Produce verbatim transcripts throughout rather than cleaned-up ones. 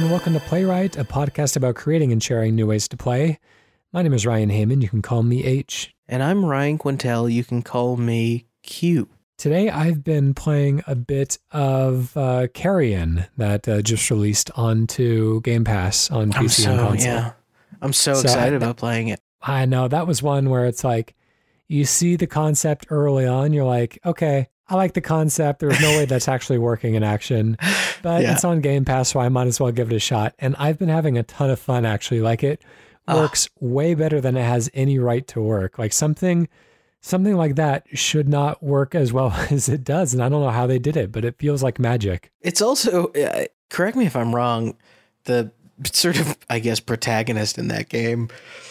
and welcome to Playwright, a podcast about creating and sharing new ways to play. My name is Ryan Heyman. You can call me H. And I'm Ryan Quintel. You can call me Q. Today I've been playing a bit of uh, Carrion that uh, just released onto Game Pass on P C I'm and so, console. Yeah. I'm so, So excited I- about playing it. I know, that was one where it's like, you see the concept early on, you're like, okay, I like the concept. There's no way that's actually working in action, but Yeah. it's on Game Pass, so I might as well give it a shot. And I've been having a ton of fun, actually. Like, it works way better than it has any right to work. Like, something something like that should not work as well as it does. And I don't know how they did it, but it feels like magic. It's also, uh, correct me if I'm wrong, the sort of, I guess, protagonist in that game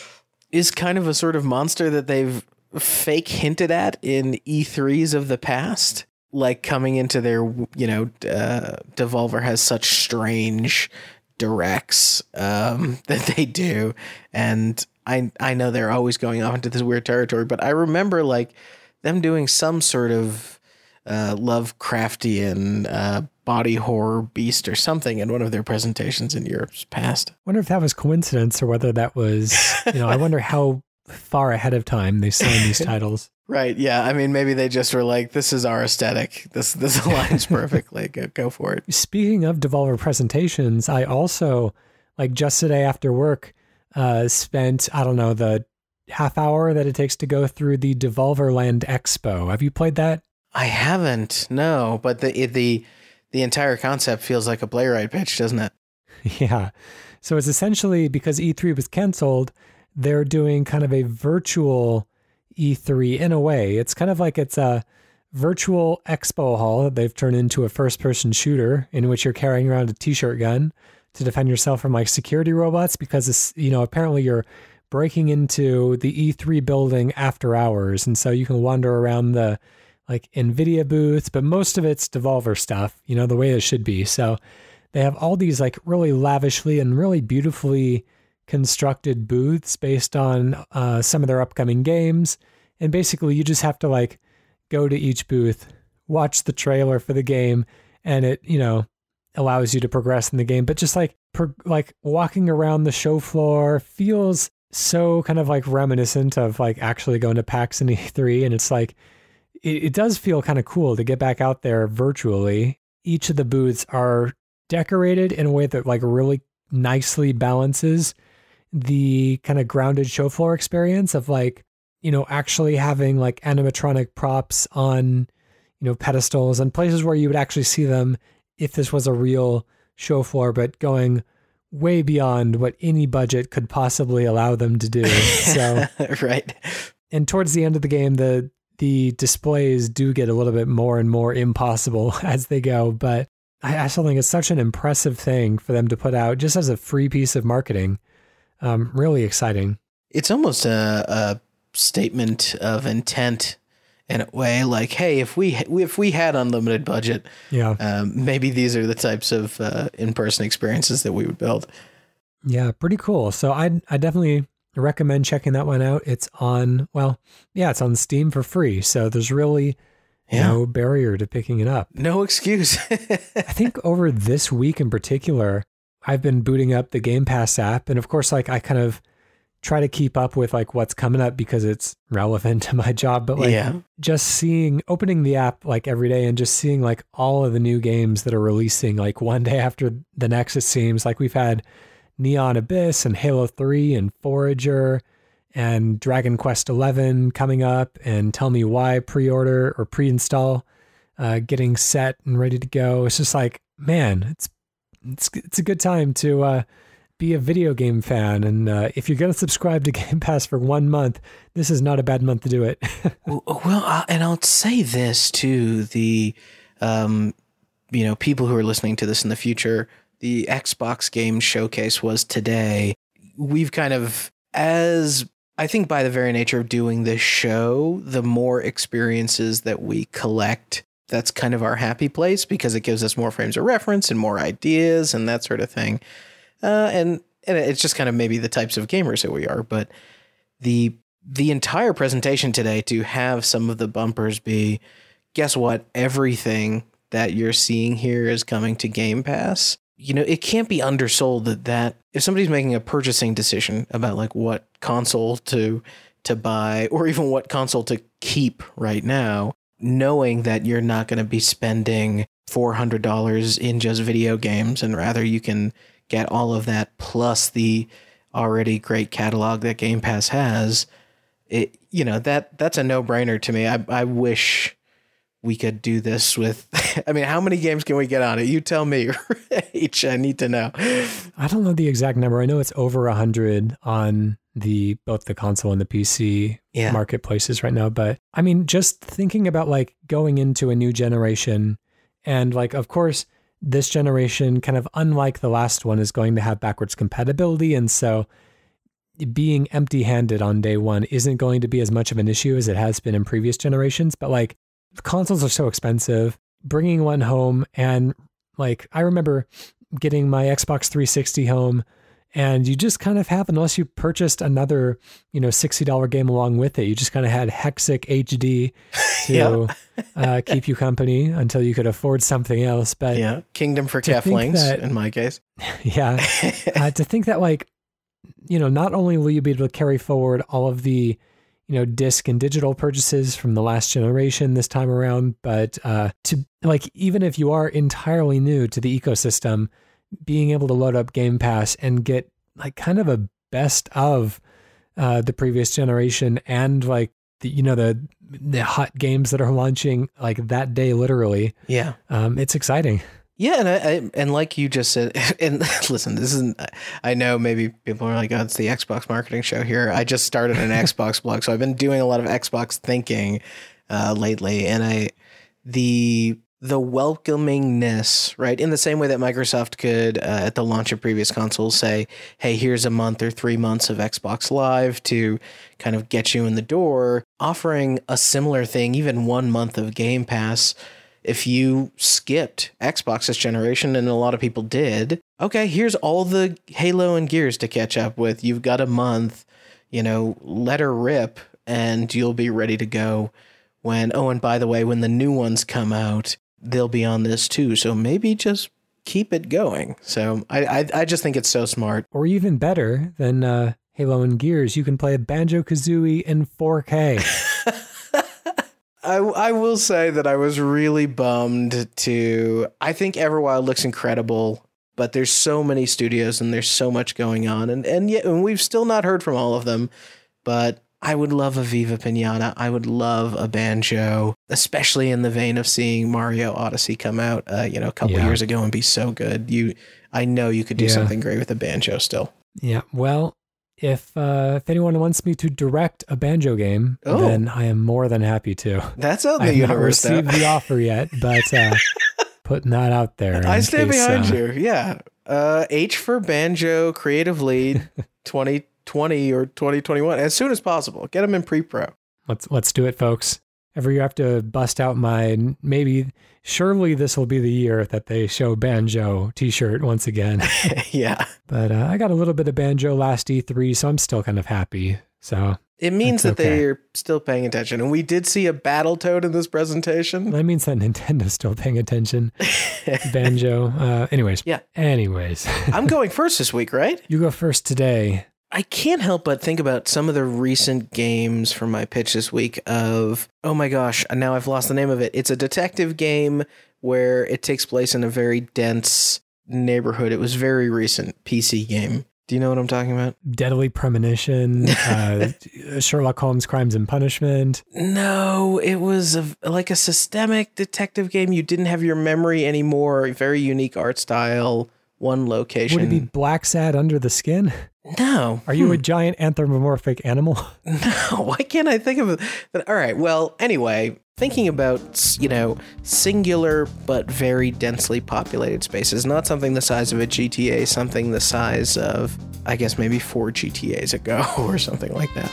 is kind of a sort of monster that they've fake hinted at in E threes of the past. Like, coming into their, you know, uh, Devolver has such strange directs um, that they do. And I I know they're always going off into this weird territory, but I remember like them doing some sort of uh, Lovecraftian uh, body horror beast or something in one of their presentations in Europe's past. Wonder if that was coincidence or whether that was, you know, I wonder how far ahead of time they signed these titles. Right. Yeah. I mean, maybe they just were like, this is our aesthetic. This this aligns perfectly. Go, go for it. Speaking of Devolver presentations, I also, like just today after work, uh, spent, I don't know, the half hour that it takes to go through the Devolver Land Expo. Have you played that? I haven't. No, but the the the entire concept feels like a Playwright pitch, doesn't it? Yeah. So it's essentially, because E three was canceled, they're doing kind of a virtual E three in a way. It's kind of like it's a virtual expo hall that they've turned into a first-person shooter in which you're carrying around a t-shirt gun to defend yourself from like security robots, because it's, you know, apparently you're breaking into the E three building after hours. And so you can wander around the like NVIDIA booths, but most of it's Devolver stuff, you know, the way it should be. So they have all these like really lavishly and really beautifully constructed booths based on uh, some of their upcoming games. And basically you just have to like go to each booth, watch the trailer for the game, and it, you know, allows you to progress in the game. But just like, pro- like walking around the show floor feels so kind of like reminiscent of like actually going to PAX and E three. And it's like, it, it does feel kind of cool to get back out there virtually. Each of the booths are decorated in a way that like really nicely balances the kind of grounded show floor experience of like, you know, actually having like animatronic props on, you know, pedestals and places where you would actually see them if this was a real show floor, but going way beyond what any budget could possibly allow them to do. So, right. And towards the end of the game, the the displays do get a little bit more and more impossible as they go, but I, I still think it's such an impressive thing for them to put out just as a free piece of marketing. Um, really exciting. It's almost a, a statement of intent in a way, like, hey, if we if we had unlimited budget, yeah, um, maybe these are the types of uh, in-person experiences that we would build. Yeah, pretty cool. So I I definitely recommend checking that one out. It's on, well, yeah, it's on Steam for free. So there's really yeah. no barrier to picking it up. No excuse. I think over this week in particular, I've been booting up the Game Pass app. And of course, like I kind of try to keep up with like what's coming up because it's relevant to my job. But like yeah. just seeing, opening the app like every day and just seeing like all of the new games that are releasing like one day after the next, it seems like we've had Neon Abyss and Halo three and Forager and Dragon Quest eleven coming up, and Tell Me Why pre-order or pre-install uh, getting set and ready to go. It's just like, man, it's it's it's a good time to uh, be a video game fan. And uh, if you're going to subscribe to Game Pass for one month, this is not a bad month to do it. well, uh, and I'll say this too, the, um, you know, people who are listening to this in the future, the Xbox Game Showcase was today. We've kind of, as I think by the very nature of doing this show, the more experiences that we collect, that's kind of our happy place because it gives us more frames of reference and more ideas and that sort of thing. Uh, and, and it's just kind of maybe the types of gamers that we are. But the the entire presentation today, to have some of the bumpers be, guess what? Everything that you're seeing here is coming to Game Pass. you know, it can't be undersold that that if somebody's making a purchasing decision about like what console to to buy or even what console to keep right now, knowing that you're not going to be spending four hundred dollars in just video games, and rather you can get all of that plus the already great catalog that Game Pass has, it, you know, that that's a no-brainer to me. I, I wish we could do this with, I mean, how many games can we get on it? You tell me. H, I need to know. I don't know the exact number. I know it's over one hundred on the both the console and the P C yeah. marketplaces right now. But I mean, just thinking about like going into a new generation, and like, of course, this generation, kind of unlike the last one, is going to have backwards compatibility. And so being empty-handed on day one isn't going to be as much of an issue as it has been in previous generations. But like, the consoles are so expensive, bringing one home, and like, I remember getting my Xbox three sixty home, and you just kind of have, unless you purchased another, you know, sixty dollars game along with it, you just kind of had Hexic H D to yeah. uh, keep you company until you could afford something else. But yeah, Kingdom for Keflings that, in my case. Yeah. uh, to think that like, you know, not only will you be able to carry forward all of the, you know, disc and digital purchases from the last generation this time around, but uh, to like, even if you are entirely new to the ecosystem, being able to load up Game Pass and get like kind of a best of uh, the previous generation, and like the, you know, the the hot games that are launching like that day, literally. Yeah, um, it's exciting. Yeah, and I, I and like you just said, and listen, this isn't. I know maybe people are like, "Oh, it's the Xbox marketing show here." I just started an Xbox blog, so I've been doing a lot of Xbox thinking uh, lately, and I the. the welcomingness, right? In the same way that Microsoft could, uh, at the launch of previous consoles, say, hey, here's a month or three months of Xbox Live to kind of get you in the door, offering a similar thing, even one month of Game Pass. If you skipped Xbox this generation, and a lot of people did, okay, here's all the Halo and Gears to catch up with. You've got a month, you know, let her rip, and you'll be ready to go when, oh, and by the way, when the new ones come out, they'll be on this too. So maybe just keep it going. So I, I I just think it's so smart. Or even better than uh, Halo and Gears, you can play Banjo-Kazooie in four K. I, I will say that I was really bummed to... I think Everwild looks incredible, but there's so many studios and there's so much going on. And, and, yet, and we've still not heard from all of them. But I would love a Viva Pinata. I would love a Banjo, especially in the vein of seeing Mario Odyssey come out, uh, you know, a couple yeah. years ago and be so good. You, I know you could do yeah. something great with a Banjo still. Yeah. Well, if uh, if anyone wants me to direct a Banjo game, oh. then I am more than happy to. That's out in the I have universe. not received though. the offer yet, but uh, putting that out there. I stand case, behind uh, you. Yeah. Uh, H for Banjo Creative Lead twenty twenty or twenty twenty-one as soon as possible. Get them in pre-pro. Let's let's do it, folks. Every year I have to bust out my maybe. Surely this will be the year that they show Banjo t-shirt once again. Yeah. But uh, I got a little bit of Banjo last E three, so I'm still kind of happy. So it means that okay. they're still paying attention. And we did see a Battletoad in this presentation. That means that Nintendo's still paying attention. Banjo. Uh, anyways. Yeah. Anyways. I'm going first this week, right? You go first today. I can't help but think about some of the recent games from my pitch this week of, oh my gosh, now I've lost the name of it. It's a detective game where it takes place in a very dense neighborhood. It was very recent, P C game. Do you know what I'm talking about? Deadly Premonition, uh, Sherlock Holmes Crimes and Punishment. No, it was a, like a systemic detective game. You didn't have your memory anymore. Very unique art style, one location. Would it be Black Sad Under the Skin? No. Are you hmm. a giant anthropomorphic animal? No, why can't I think of it? All right, well, anyway, thinking about, you know, singular but very densely populated spaces, not something the size of a G T A, something the size of, I guess, maybe four G T As ago or something like that.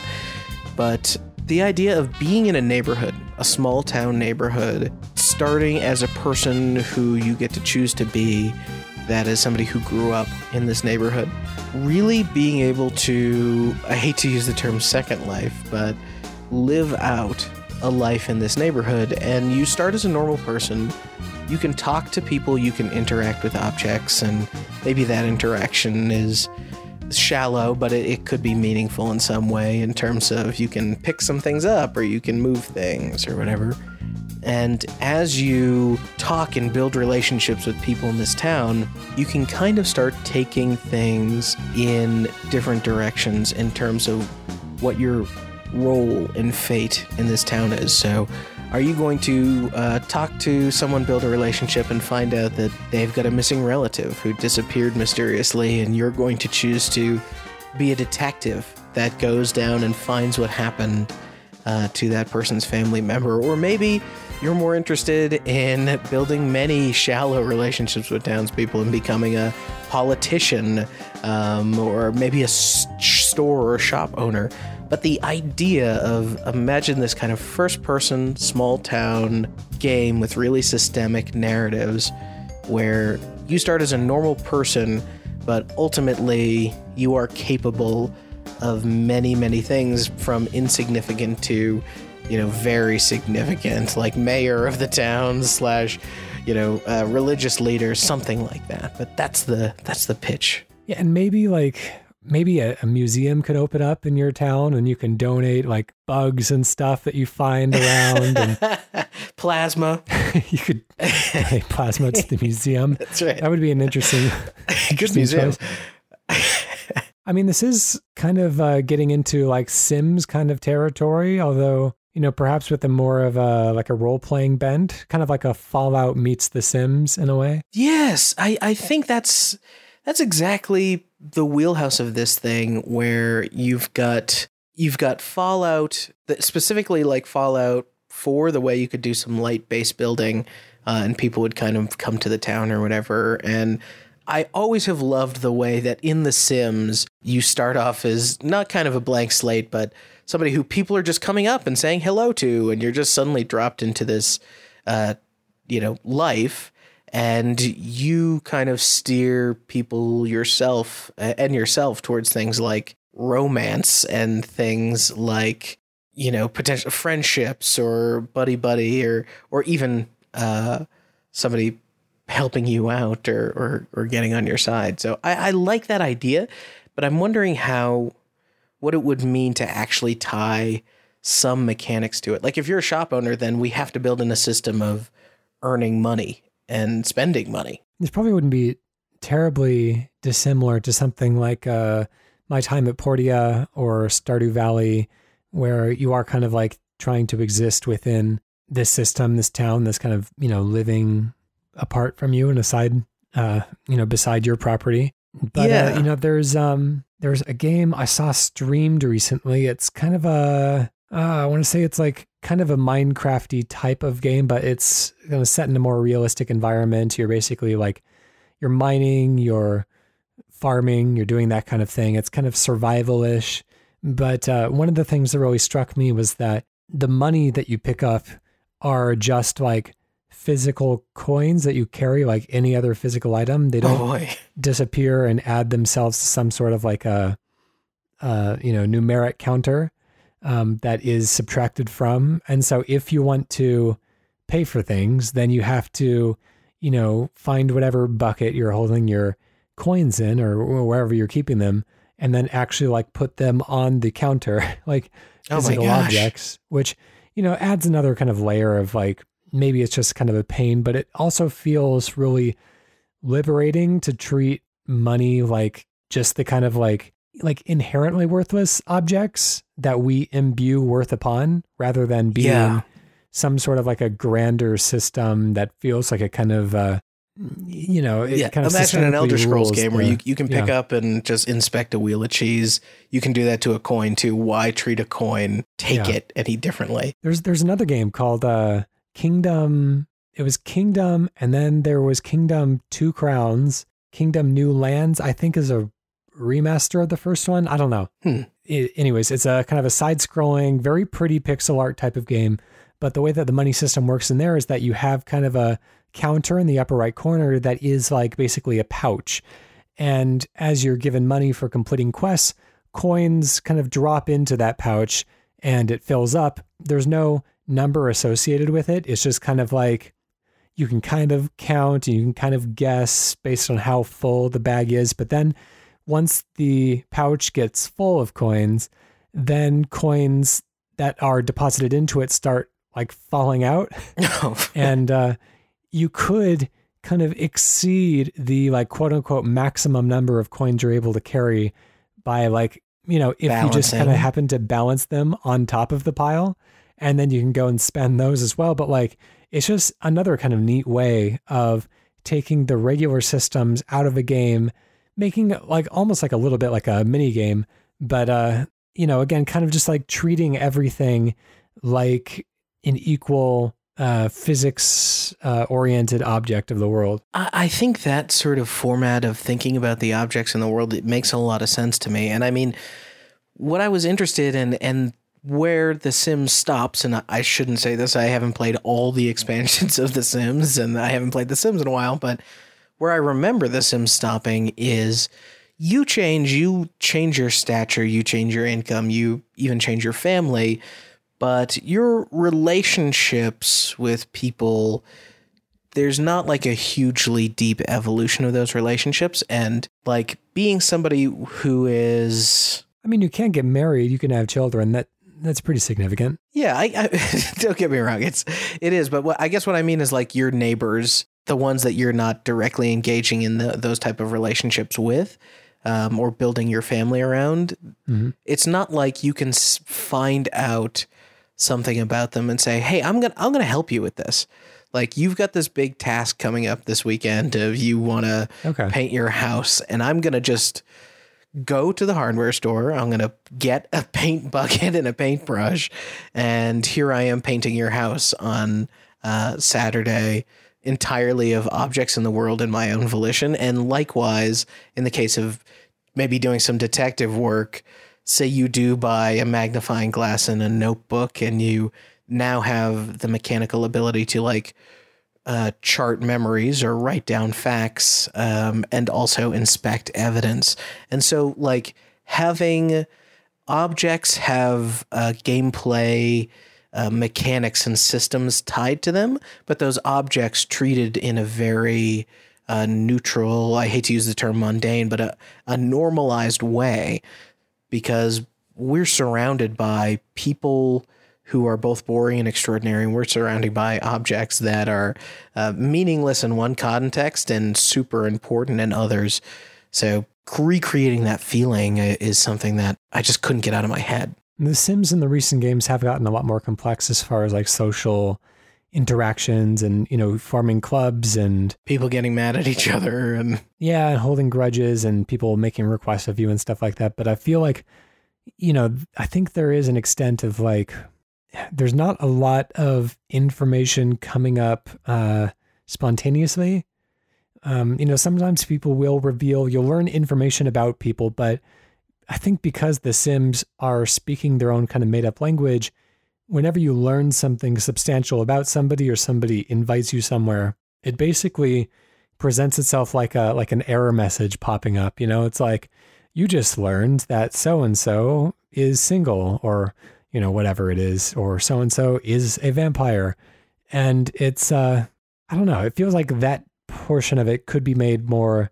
But the idea of being in a neighborhood, a small town neighborhood, starting as a person who you get to choose to be, that is somebody who grew up in this neighborhood, really being able to, I hate to use the term second life, but live out a life in this neighborhood. And you start as a normal person, you can talk to people, you can interact with objects, and maybe that interaction is shallow, but it, it could be meaningful in some way in terms of you can pick some things up or you can move things or whatever. And as you talk and build relationships with people in this town, you can kind of start taking things in different directions in terms of what your role and fate in this town is. So are you going to uh, talk to someone, build a relationship, and find out that they've got a missing relative who disappeared mysteriously, and you're going to choose to be a detective that goes down and finds what happened uh, to that person's family member? Or maybe you're more interested in building many shallow relationships with townspeople and becoming a politician, um, or maybe a s- store or shop owner. But the idea of, imagine this kind of first-person, small-town game with really systemic narratives where you start as a normal person, but ultimately you are capable of many, many things, from insignificant to, you know, very significant, like mayor of the town slash, you know, uh, religious leader, something like that. But that's the that's the pitch. Yeah, and maybe like maybe a, a museum could open up in your town, and you can donate like bugs and stuff that you find around, and plasma. You could donate plasma to the museum. That's right. That would be an interesting, good interesting museum. I mean, this is kind of uh, getting into like Sims kind of territory, although, you know, perhaps with a more of a like a role playing bent, kind of like a Fallout meets The Sims in a way. Yes, I, I think that's that's exactly the wheelhouse of this thing, where you've got you've got Fallout, that specifically like Fallout four, the way you could do some light base building, uh, and people would kind of come to the town or whatever. And I always have loved the way that in The Sims, you start off as not kind of a blank slate, but somebody who people are just coming up and saying hello to, and you're just suddenly dropped into this, uh, you know, life, and you kind of steer people yourself and yourself towards things like romance and things like, you know, potential friendships or buddy buddy, or or even uh, somebody helping you out, or, or, or getting on your side. So I, I like that idea, but I'm wondering how, what it would mean to actually tie some mechanics to it. Like if you're a shop owner, then we have to build in a system of earning money and spending money. This probably wouldn't be terribly dissimilar to something like uh, My Time at Portia or Stardew Valley, where you are kind of like trying to exist within this system, this town, this kind of, you know, living apart from you and aside, uh, you know, beside your property. But, yeah. uh, you know, there's, um, there's a game I saw streamed recently. It's kind of a, uh, I want to say it's like kind of a Minecrafty type of game, but it's going to set in a more realistic environment. You're basically like, you're mining, you're farming, you're doing that kind of thing. It's kind of survival-ish. But, uh, one of the things that really struck me was that the money that you pick up are just like physical coins that you carry like any other physical item. They don't oh disappear and add themselves to some sort of like a, uh, you know, numeric counter um, that is subtracted from. And so if you want to pay for things, then you have to, you know, find whatever bucket you're holding your coins in, or wherever you're keeping them, and then actually like put them on the counter, like oh physical objects, which, you know, adds another kind of layer of like, maybe it's just kind of a pain, but it also feels really liberating to treat money like just the kind of like, like inherently worthless objects that we imbue worth upon, rather than being yeah. some sort of like a grander system that feels like a kind of, uh, you know, it yeah. kind of Imagine an Elder Scrolls game the, where you, you can pick yeah. up and just inspect a wheel of cheese. You can do that to a coin too. Why treat a coin? Take Yeah. it any differently. There's, there's another game called, uh, Kingdom, it was Kingdom, and then there was Kingdom Two Crowns. Kingdom New Lands, I think, is a remaster of the first one. I don't know. Hmm. It, anyways, it's a kind of a side-scrolling, very pretty pixel art type of game. But the way that the money system works in there is that you have kind of a counter in the upper right corner that is like basically a pouch. And as you're given money for completing quests, coins kind of drop into that pouch and it fills up. There's no number associated with it. It's just kind of like, you can kind of count and you can kind of guess based on how full the bag is. But then once the pouch gets full of coins, then coins that are deposited into it start like falling out. and uh, you could kind of exceed the like quote unquote maximum number of coins you're able to carry by like, you know, if Balancing. you just kind of happen to balance them on top of the pile, and then you can go and spend those as well. But like, it's just another kind of neat way of taking the regular systems out of a game, making it like almost like a little bit like a mini game, but uh, you know, again, kind of just like treating everything like an equal uh, physics uh, oriented object of the world. I think that sort of format of thinking about the objects in the world, it makes a lot of sense to me. And I mean, what I was interested in and where The Sims stops, and I shouldn't say this, I haven't played all the expansions of The Sims, and I haven't played The Sims in a while, but where I remember The Sims stopping is you change, you change your stature, you change your income, you even change your family, but your relationships with people, there's not like a hugely deep evolution of those relationships. And like being somebody who is... I mean, you can get married, you can have children, that that's pretty significant. Yeah, I, I don't get me wrong, it's it is, but what, I guess what I mean is like your neighbors, the ones that you're not directly engaging in the, those type of relationships with, um, or building your family around. Mm-hmm. It's not like you can s- find out something about them and say, "Hey, I'm gonna I'm gonna help you with this." Like, you've got this big task coming up this weekend of you want to okay. paint your house, and I'm gonna just go to the hardware store. I'm going to get a paint bucket and a paintbrush. And here I am painting your house on uh, Saturday, entirely of objects in the world in my own volition. And likewise, in the case of maybe doing some detective work, say you do buy a magnifying glass and a notebook, and you now have the mechanical ability to like Uh, chart memories or write down facts, um, and also inspect evidence. And so like having objects have uh, gameplay uh, mechanics and systems tied to them, but those objects treated in a very uh, neutral, I hate to use the term mundane, but a, a normalized way, because we're surrounded by people who are both boring and extraordinary, and we're surrounded by objects that are uh, meaningless in one context and super important in others. So recreating that feeling is something that I just couldn't get out of my head. The Sims in the recent games have gotten a lot more complex as far as like social interactions and, you know, forming clubs and people getting mad at each other and yeah, and holding grudges and people making requests of you and stuff like that. But I feel like, you know, I think there is an extent of like, there's not a lot of information coming up uh, spontaneously. Um, you know, sometimes people will reveal, you'll learn information about people, but I think because the Sims are speaking their own kind of made up language, whenever you learn something substantial about somebody or somebody invites you somewhere, it basically presents itself like a, like an error message popping up. You know, it's like, you just learned that so-and-so is single, or you know, whatever it is, or so-and-so is a vampire. And it's, uh, I don't know, it feels like that portion of it could be made more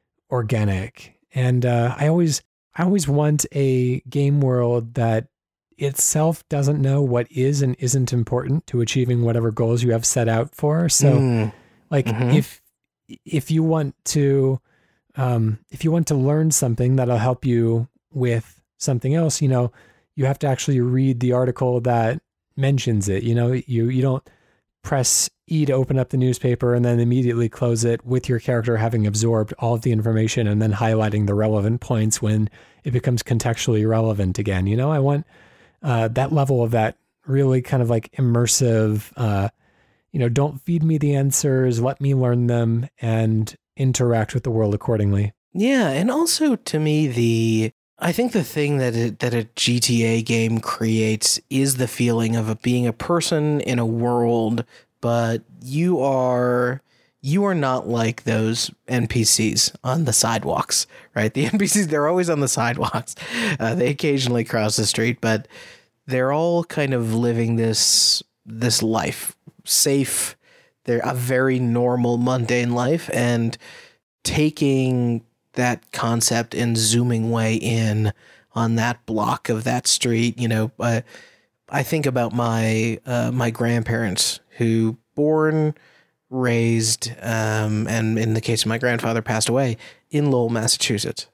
organic. And uh, I always, I always want a game world that itself doesn't know what is and isn't important to achieving whatever goals you have set out for. So mm. like mm-hmm. if, if you want to, um, if you want to learn something that'll help you with something else, you know, you have to actually read the article that mentions it. You know, you, you don't press E to open up the newspaper and then immediately close it with your character having absorbed all of the information and then highlighting the relevant points when it becomes contextually relevant again. You know, I want uh, that level of that really kind of like immersive, uh, you know, don't feed me the answers, let me learn them and interact with the world accordingly. Yeah. And also to me, the, I think the thing that it, that a G T A game creates is the feeling of a, being a person in a world, but you are you are not like those N P Cs on the sidewalks, right? The N P Cs, they're always on the sidewalks. Uh, they occasionally cross the street, but they're all kind of living this this life, safe. they're a very normal, mundane life, and taking that concept and zooming way in on that block of that street. You know, uh, I think about my uh, my grandparents who born, raised, um, and in the case of my grandfather, passed away in Lowell, Massachusetts.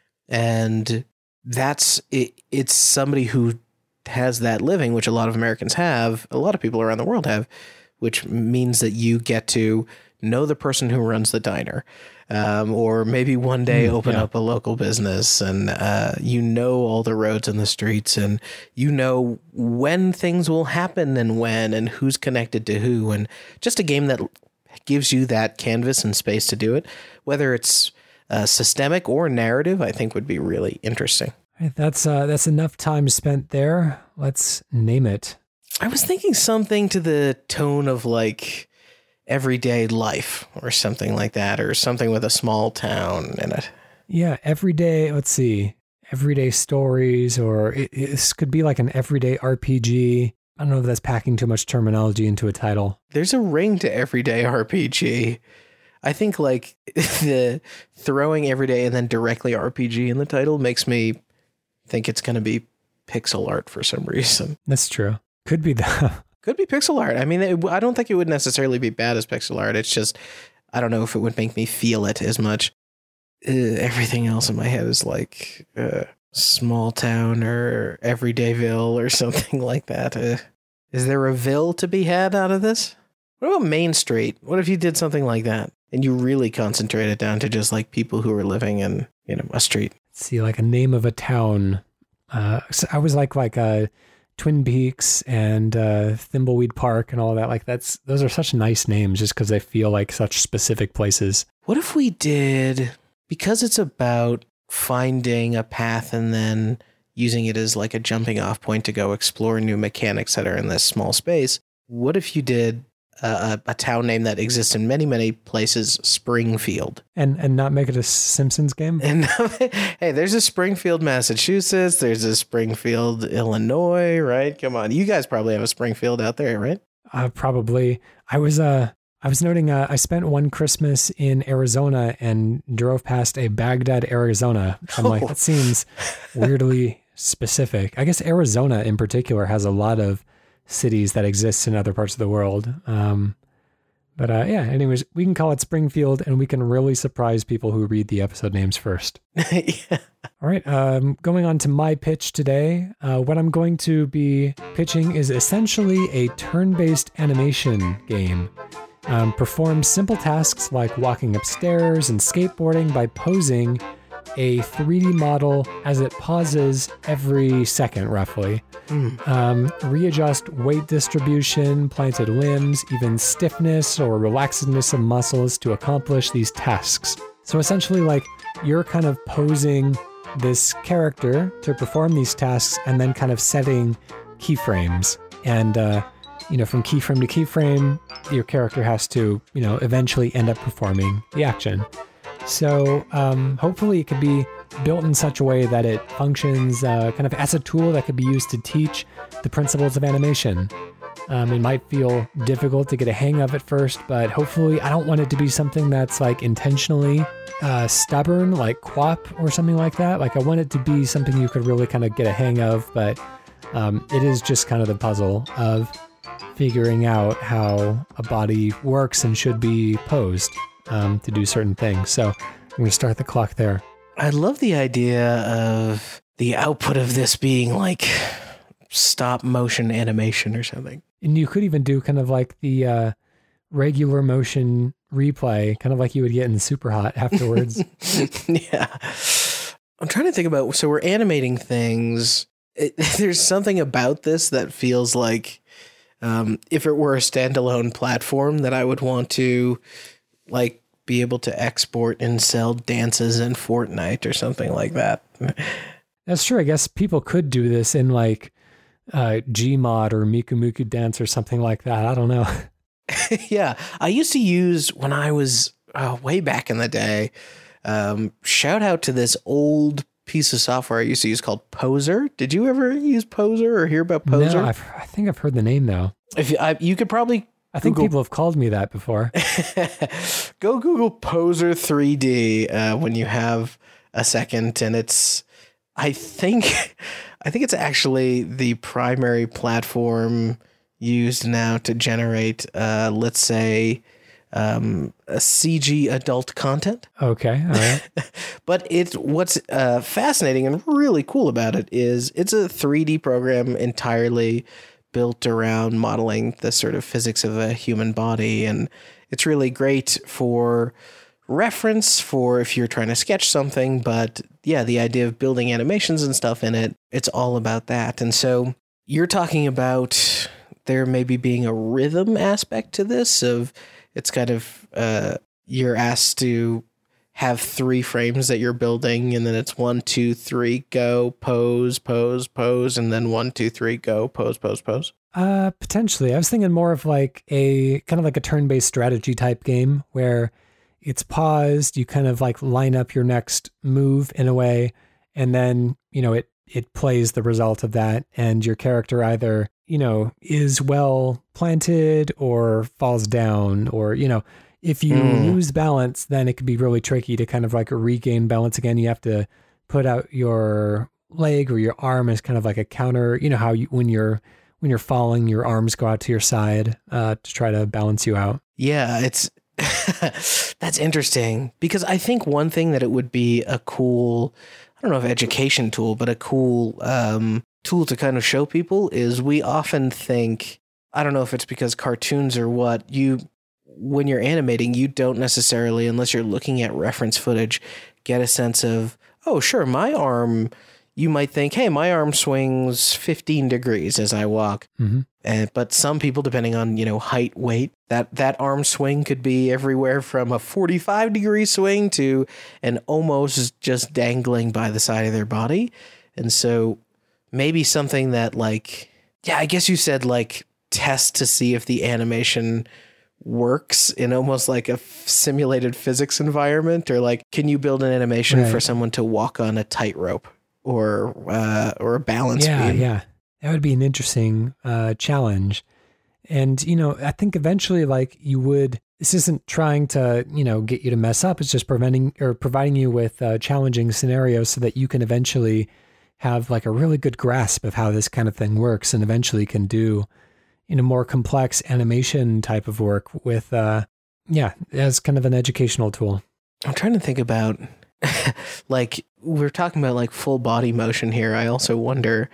And that's it, it's somebody who has that living, which a lot of Americans have, a lot of people around the world have, which means that you get to know the person who runs the diner, um, or maybe one day mm, open yeah. up a local business, and uh, you know all the roads and the streets, and you know when things will happen and when and who's connected to who, and just a game that gives you that canvas and space to do it, whether it's uh, systemic or narrative, I think would be really interesting. Right, that's uh, that's enough time spent there. Let's name it. I was thinking something to the tone of like everyday life or something like that, or something with a small town in it. Yeah, everyday, let's see, everyday stories, or it, this could be like an everyday R P G. I don't know if that's packing too much terminology into a title. There's a ring to everyday R P G. I think like the throwing everyday and then directly R P G in the title makes me think it's going to be pixel art for some reason. That's true. Could be that. Could be pixel art. I mean, it, I don't think it would necessarily be bad as pixel art. It's just, I don't know if it would make me feel it as much. Uh, everything else in my head is like uh, small town or everydayville or something like that. Uh, is there a ville to be had out of this? What about Main Street? What if you did something like that and you really concentrate it down to just like people who are living in, you know, a street? Let's see, like a name of a town. Uh, so I was like, like a, Twin Peaks and uh, Thimbleweed Park and all that. Like that's those are such nice names just because they feel like such specific places. What if we did, because it's about finding a path and then using it as like a jumping off point to go explore new mechanics that are in this small space, what if you did a, a town name that exists in many, many places, Springfield? And and not make it a Simpsons game? And hey, there's a Springfield, Massachusetts. There's a Springfield, Illinois, right? Come on. You guys probably have a Springfield out there, right? Uh, probably. I was uh, I was noting uh, I spent one Christmas in Arizona and drove past a Baghdad, Arizona. I'm oh. like, that seems weirdly specific. I guess Arizona in particular has a lot of cities that exist in other parts of the world. Um, but uh, yeah, anyways, we can call it Springfield and we can really surprise people who read the episode names first. Yeah. All right. Um, going on to my pitch today. Uh, what I'm going to be pitching is essentially a turn-based animation game. Um, perform simple tasks like walking upstairs and skateboarding by posing a three D model as it pauses every second, roughly. Mm. Um, readjust weight distribution, planted limbs, even stiffness or relaxedness of muscles to accomplish these tasks. So essentially, like, you're kind of posing this character to perform these tasks and then kind of setting keyframes. And, uh, you know, from keyframe to keyframe, your character has to, you know, eventually end up performing the action. So um, hopefully it could be built in such a way that it functions uh, kind of as a tool that could be used to teach the principles of animation. Um, it might feel difficult to get a hang of at first, but hopefully I don't want it to be something that's like intentionally uh, stubborn, like Q W O P or something like that. Like I want it to be something you could really kind of get a hang of, but um, it is just kind of the puzzle of figuring out how a body works and should be posed um, to do certain things. So I'm going to start the clock there. I love the idea of the output of this being like stop motion animation or something. And you could even do kind of like the uh, regular motion replay, kind of like you would get in Super Hot afterwards. Yeah. I'm trying to think about, so we're animating things. It, there's something about this that feels like um, if it were a standalone platform that I would want to like be able to export and sell dances in Fortnite or something like that. That's true. I guess people could do this in like uh, Gmod or Miku Miku Dance or something like that. I don't know. Yeah. I used to use when I was uh, way back in the day, um, shout out to this old piece of software I used to use called Poser. Did you ever use Poser or hear about Poser? No, I've, I think I've heard the name though. If you, I, you could probably I think Google, people have called me that before. Go Google Poser three D uh, when you have a second, and it's, I think, I think it's actually the primary platform used now to generate, uh, let's say, um, a C G adult content. Okay, all right. But it's what's uh, fascinating and really cool about it is it's a three D program entirely built around modeling the sort of physics of a human body, and it's really great for reference for if you're trying to sketch something. But yeah, the idea of building animations and stuff in it, it's all about that. And so you're talking about there maybe being a rhythm aspect to this, of it's kind of uh, you're asked to have three frames that you're building, and then it's one, two, three, go, pose, pose, pose, and then one, two, three, go, pose, pose, pose. Uh, potentially. I was thinking more of like a kind of like a turn-based strategy type game where it's paused, you kind of like line up your next move in a way, and then, you know, it, it plays the result of that, and your character either, you know, is well planted or falls down, or, you know, if you mm. lose balance, then it could be really tricky to kind of like regain balance again. You have to put out your leg or your arm as kind of like a counter. You know how you, when you're when you're falling, your arms go out to your side uh, to try to balance you out. Yeah, it's that's interesting, because I think one thing that it would be a cool, I don't know if education tool, but a cool um, tool to kind of show people is we often think, I don't know if it's because cartoons or what, you when you're animating, you don't necessarily, unless you're looking at reference footage, get a sense of, oh, sure, my arm, you might think, hey, my arm swings fifteen degrees as I walk. Mm-hmm. And, but some people, depending on, you know, height, weight, that, that arm swing could be everywhere from a forty-five degree swing to an almost just dangling by the side of their body. And so maybe something that, like, yeah, I guess you said like test to see if the animation works in almost like a f- simulated physics environment, or like, can you build an animation right. for someone to walk on a tightrope or uh, or a balance yeah, beam? Yeah, that would be an interesting uh, challenge. And, you know, I think eventually, like, you would, this isn't trying to, you know, get you to mess up. It's just preventing or providing you with uh, challenging scenarios so that you can eventually have like a really good grasp of how this kind of thing works, and eventually can do, in a more complex animation type of work with, uh, yeah, as kind of an educational tool. I'm trying to think about, like, we're talking about like full body motion here. I also wonder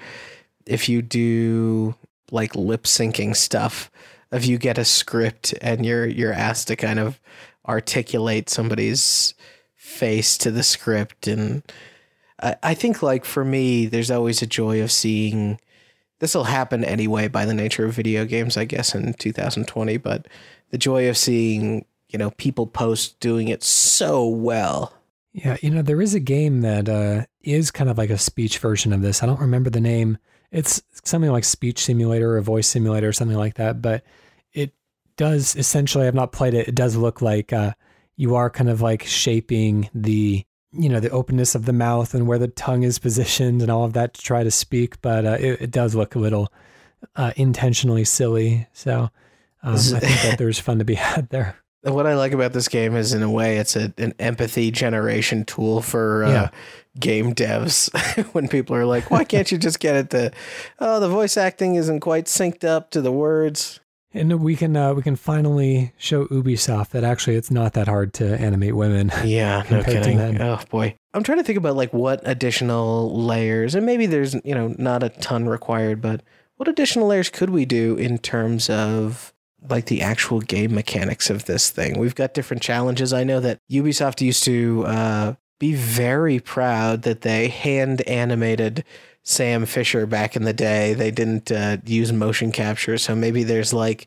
if you do like lip syncing stuff, if you get a script and you're, you're asked to kind of articulate somebody's face to the script. And I, I think, like, for me, there's always a joy of seeing, this will happen anyway by the nature of video games, I guess, in two thousand twenty, but the joy of seeing, you know, people post doing it so well. Yeah, you know, there is a game that uh, is kind of like a speech version of this. I don't remember the name. It's something like Speech Simulator or Voice Simulator or something like that, but it does essentially, I've not played it, it does look like uh, you are kind of like shaping the, you know, the openness of the mouth and where the tongue is positioned and all of that to try to speak, but uh, it, it does look a little uh, intentionally silly. So um, I think that there's fun to be had there. What I like about this game is, in a way, it's a, an empathy generation tool for uh, yeah. game devs. When people are like, why can't you just get it to, oh, the voice acting isn't quite synced up to the words. And we can uh, we can finally show Ubisoft that actually it's not that hard to animate women. Yeah, no kidding. Oh boy, I'm trying to think about like what additional layers, and maybe there's, you know, not a ton required, but what additional layers could we do in terms of like the actual game mechanics of this thing? We've got different challenges. I know that Ubisoft used to uh, be very proud that they hand animated Sam Fisher back in the day. They didn't uh, use motion capture, so maybe there's like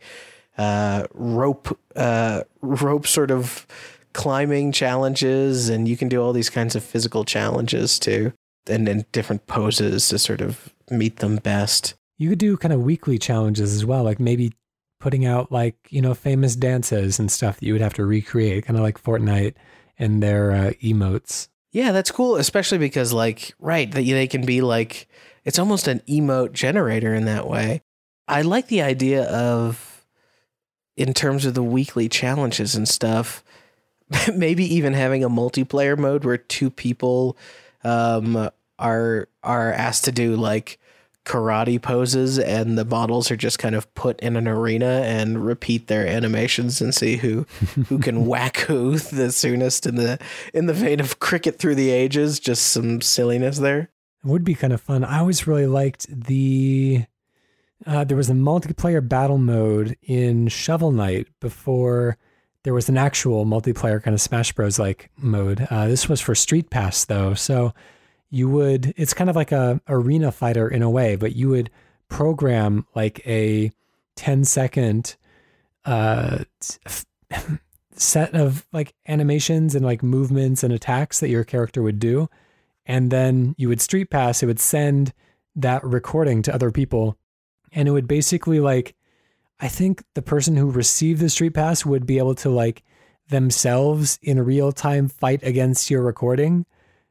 uh, rope, uh, rope sort of climbing challenges, and you can do all these kinds of physical challenges too, and then different poses to sort of meet them best. You could do kind of weekly challenges as well, like maybe putting out like, you know, famous dances and stuff that you would have to recreate, kind of like Fortnite and their uh, emotes. Yeah, that's cool, especially because, like, right, that they can be like, it's almost an emote generator in that way. I like the idea of in terms of the weekly challenges and stuff, maybe even having a multiplayer mode where two people um, are are asked to do like karate poses, and the models are just kind of put in an arena and repeat their animations and see who who can whack who the soonest, in the in the vein of Cricket Through the Ages. Just some silliness there. It would be kind of fun. I always really liked the uh, there was a multiplayer battle mode in Shovel Knight before there was an actual multiplayer kind of Smash Bros like mode. Uh, this was for Street Pass though, so you would, it's kind of like a arena fighter in a way, but you would program like a ten second uh, set of like animations and like movements and attacks that your character would do. And then you would Street Pass, it would send that recording to other people. And it would basically like, I think the person who received the Street Pass would be able to like themselves in real time fight against your recording.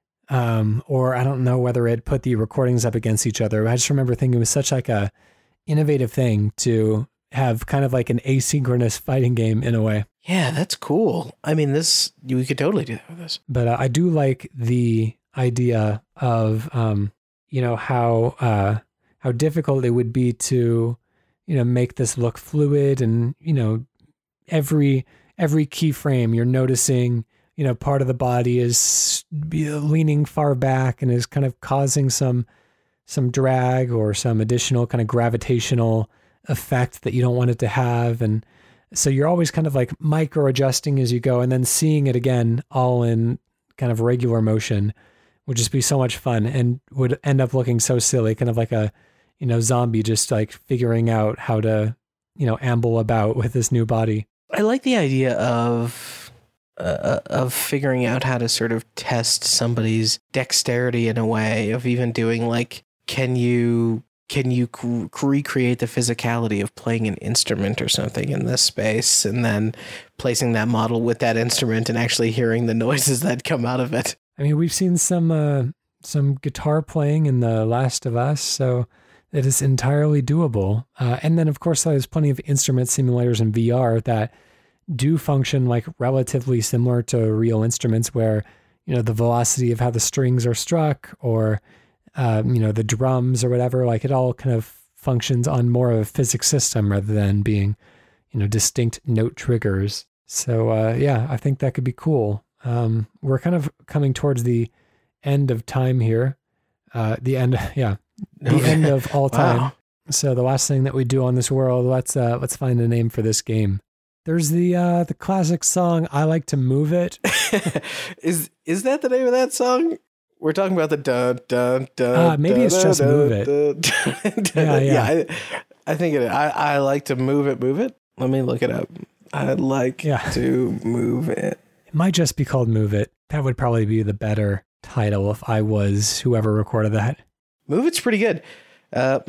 Um, or I don't know whether it put the recordings up against each other. I just remember thinking it was such like a innovative thing to have kind of like an asynchronous fighting game in a way. Yeah, that's cool. I mean, this, we could totally do that with this. But uh, I do like the idea of, um, you know, how, uh, how difficult it would be to, you know, make this look fluid, and, you know, every, every keyframe you're noticing, you know, part of the body is leaning far back and is kind of causing some some drag or some additional kind of gravitational effect that you don't want it to have. And so you're always kind of like micro adjusting as you go, and then seeing it again all in kind of regular motion would just be so much fun and would end up looking so silly, kind of like a, you know, zombie just like figuring out how to, you know, amble about with this new body. I like the idea of Uh, of figuring out how to sort of test somebody's dexterity in a way, of even doing like, can you can you c- recreate the physicality of playing an instrument or something in this space, and then placing that model with that instrument and actually hearing the noises that come out of it. I mean, we've seen some uh, some guitar playing in The Last of Us, so it is entirely doable. Uh, and then, of course, there's plenty of instrument simulators in V R that do function like relatively similar to real instruments, where, you know, the velocity of how the strings are struck, or, um, you know, the drums or whatever, like it all kind of functions on more of a physics system rather than being, you know, distinct note triggers. So, uh, yeah, I think that could be cool. Um, we're kind of coming towards the end of time here. Uh, the end, yeah, the end of all time. Wow. So the last thing that we do on this world, let's, uh, let's find a name for this game. There's the uh, the classic song, I Like to Move It. is is that the name of that song? We're talking about the dun dun dun. Uh, maybe dun, it's dun, just dun, Move It. Dun, dun, yeah, yeah. yeah I, I think it. I, I like to move it, move it. Let me look it up. I like yeah. to move it. It might just be called Move It. That would probably be the better title if I was whoever recorded that. Move It's pretty good. Uh,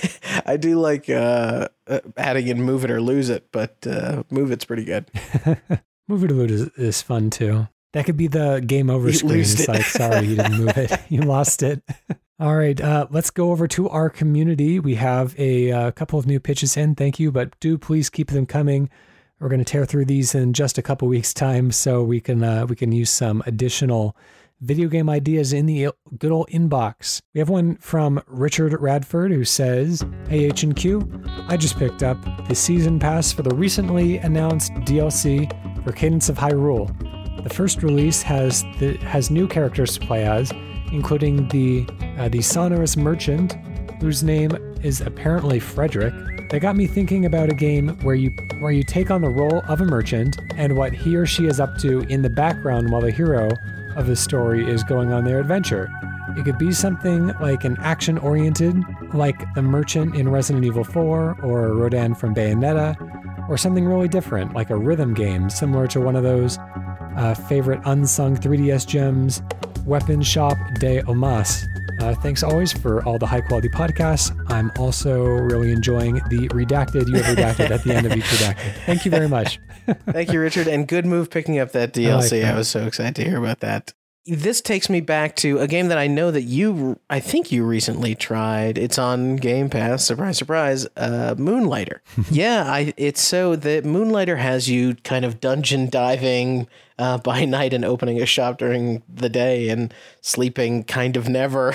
I do like uh, uh, adding in Move It or Lose It, but uh, Move It's pretty good. Move It or Lose It is fun too. That could be the game over you screen. It's it. Like, sorry, you didn't move it. You lost it. All right, uh, let's go over to our community. We have a, a couple of new pitches in. Thank you, but do please keep them coming. We're going to tear through these in just a couple weeks' time, so we can uh, we can use some additional video game ideas in the good old inbox. We have one from Richard Radford who says, Hey H and Q, I just picked up the season pass for the recently announced D L C for Cadence of Hyrule. The first release has the, has new characters to play as, including the uh, the sonorous merchant, whose name is apparently Frederick. That got me thinking about a game where you where you take on the role of a merchant and what he or she is up to in the background while the hero of the story is going on their adventure. It could be something like an action-oriented, like the merchant in Resident Evil four, or Rodan from Bayonetta, or something really different, like a rhythm game, similar to one of those uh, favorite unsung three D S gems, Weapon Shop de Omas. Uh, thanks always for all the high-quality podcasts. I'm also really enjoying the redacted, you have redacted at the end of each redacted. Thank you very much. Thank you, Richard, and good move picking up that D L C. I, like I was so excited to hear about that. this takes me back to a game that I know that you, I think you recently tried. It's on Game Pass. Surprise, surprise. Uh, Moonlighter. yeah, I. It's so that Moonlighter has you kind of dungeon diving uh, by night and opening a shop during the day and sleeping kind of never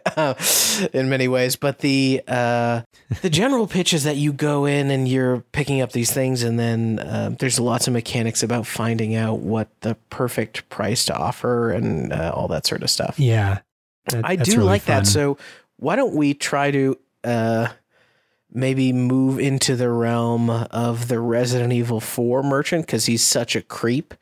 in many ways. But the uh, the general pitch is that you go in and you're picking up these things, and then uh, there's lots of mechanics about finding out what the perfect price to offer and uh, all that sort of stuff. Yeah, that, I do really like fun. that. So why don't we try to uh, maybe move into the realm of the Resident Evil four merchant, because he's such a creep.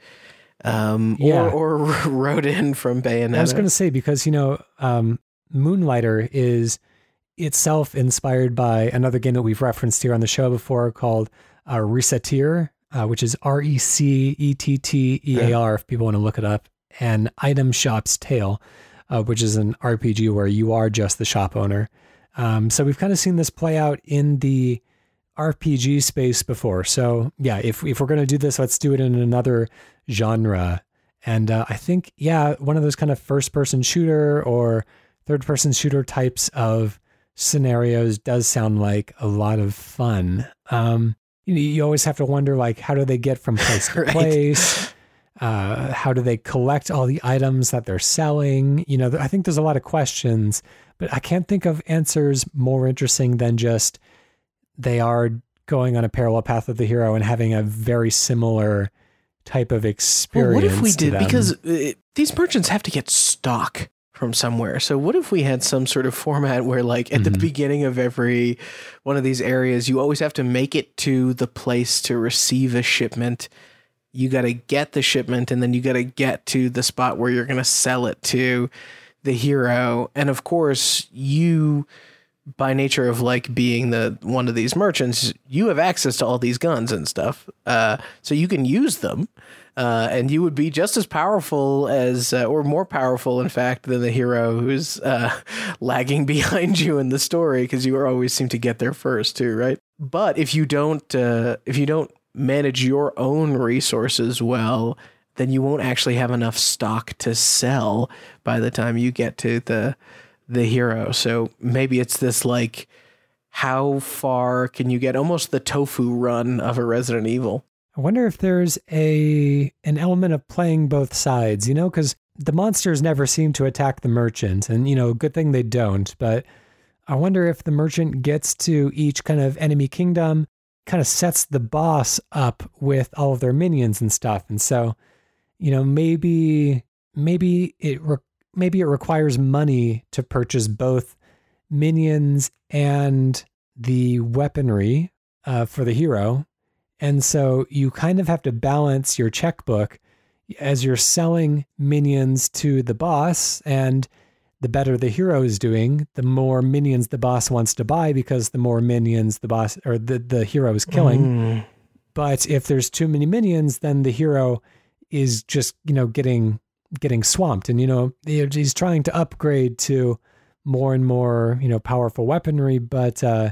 Um, yeah. or, or wrote in from Bayonetta. I was going to say, because, you know, um, Moonlighter is itself inspired by another game that we've referenced here on the show before called uh, Resettear, uh, which is R E C E T T E A R, yeah. if people want to look it up, and Item Shop's Tale, uh, which is an R P G where you are just the shop owner. Um, so we've kind of seen this play out in the R P G space before. So yeah, if if we're going to do this, let's do it in another genre. And uh, I think, yeah, one of those kind of first person shooter or third person shooter types of scenarios does sound like a lot of fun. Um, you know, you always have to wonder, like, how do they get from place to right. place? Uh, how do they collect all the items that they're selling? You know, I think there's a lot of questions, but I can't think of answers more interesting than just they are going on a parallel path with the hero and having a very similar type of experience. Well, what if we did, because uh, these merchants have to get stock from somewhere. So what if we had some sort of format where, like, at mm-hmm. the beginning of every one of these areas, you always have to make it to the place to receive a shipment. You got to get the shipment, and then you got to get to the spot where you're going to sell it to the hero. And of course, you, by nature of like being the one of these merchants, you have access to all these guns and stuff. Uh, so you can use them. Uh, and you would be just as powerful as, uh, or more powerful, in fact, than the hero who's uh, lagging behind you in the story, because you always seem to get there first too, right? But if you don't, uh, if you don't manage your own resources well, then you won't actually have enough stock to sell by the time you get to the the hero. So maybe it's this, like, how far can you get? Almost the tofu run of a Resident Evil. I wonder if there's a an element of playing both sides, you know, because the monsters never seem to attack the merchant, and, you know, good thing they don't. But I wonder if the merchant gets to each kind of enemy kingdom, kind of sets the boss up with all of their minions and stuff. And so, you know, maybe maybe it re- maybe it requires money to purchase both minions and the weaponry uh, for the hero. And so you kind of have to balance your checkbook as you're selling minions to the boss, and the better the hero is doing, the more minions the boss wants to buy, because the more minions the boss or the, the hero is killing. Mm. But if there's too many minions, then the hero is just, you know, getting getting swamped. And, you know, he's trying to upgrade to more and more, you know, powerful weaponry, but uh,